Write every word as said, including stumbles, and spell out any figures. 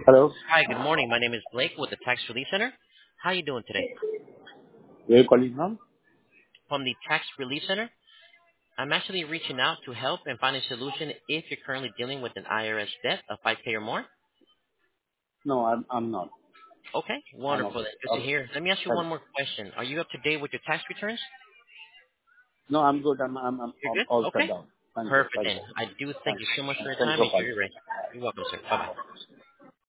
Hello. Hi, good morning. My name is Blake with the Tax Relief Center. How are you doing today? Where are you calling from? From the Tax Relief Center, I'm actually reaching out to help and find a solution if you're currently dealing with an I R S debt of five K or more. No, I'm I'm not. Okay, I'm wonderful. okay. That's good to Okay. hear. Let me ask you Thank one more question. Are you up to date with your tax returns? No, I'm good. I'm I'm I'm You're I'm good? all set Okay. down. Thank you. Perfect Thank then. you. I do thank Thank you so much you. for your Thank you time. for Enjoy calling. your rest. You're welcome, sir. Bye-bye.